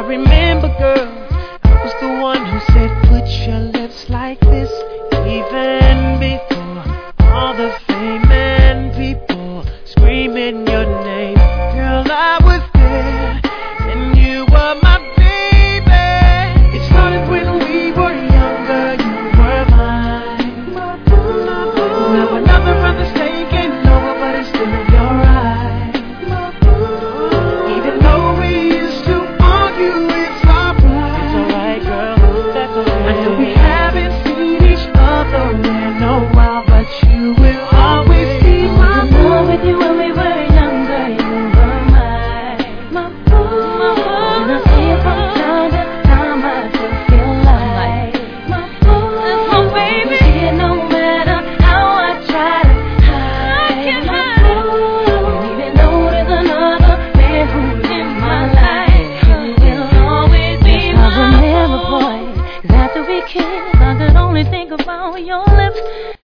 remember, girl, I was the one who said, put your lips like this, even before all the fame and people screaming your name. Girl, I was there, and you were my baby. It started when we were younger, you were mine. Now another brother's taking over, but it's still in your eyes. Even though we used to argue, it's alright. It's alright, girl, that's alright. I know we haven't seen each other in a while, but you will always be my boo. With you when we were younger, you were my boo. And I see it from time to time, I just feel like my boo. That's my baby. See it no matter how I try to hide my boo. And even though there's another man who's in my life, you will always be my boo. I remember, boy, 'cause after we kissed, I could only think about your lips.